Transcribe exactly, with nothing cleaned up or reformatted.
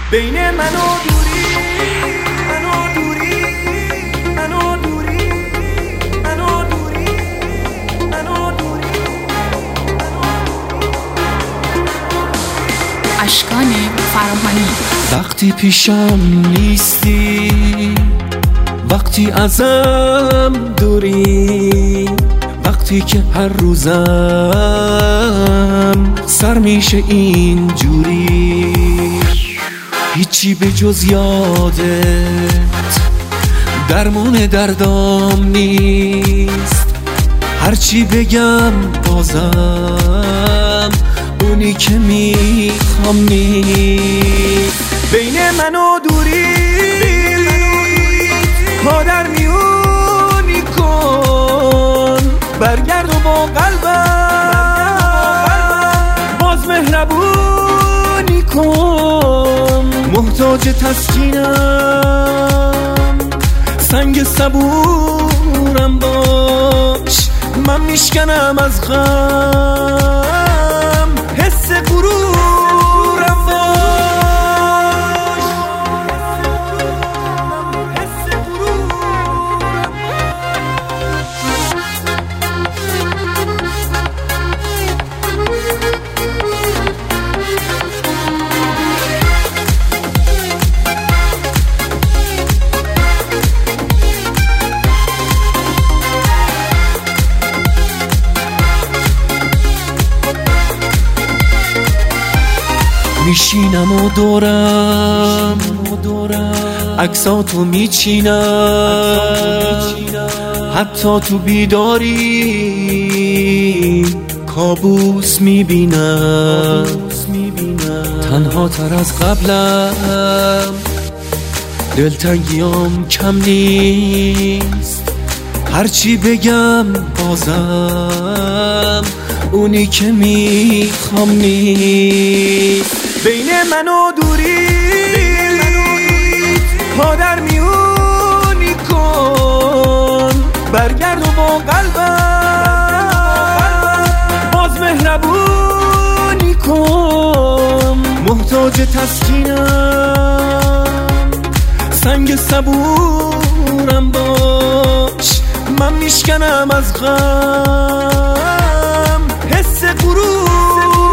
بین من و دوری، من و دوری، من و دوری، من و دوری، من و دوری. اشکان فراهانی. وقتی پیشم نیستی، وقتی ازم دوری، وقتی که هر روزم سر میشه این جوری، هیچی به جز یادت درمون دردام نیست. هرچی بگم بازم اونی که میخوام نیست. بین من و دوری پا در میونی کن، برگرد و با قلبم باز مهربونی کن. محتاج تسکینم، سنگ صبورم باش، من میشکنم از غم، حس غرورم باش. میشینم و دورم عکساتو میچینم، حتی تو بیداری کابوس میبینم. تنها تر از قبلم، دلتنگیام کم نیست. هرچی بگم بازم اونی که میخوام نیست. بین من و دوری پا در میونی کن، برگرد و با قلبم باز مهربونی کن. محتاج تسکینم، سنگ صبورم باش، من میشکنم از غم، حس غرور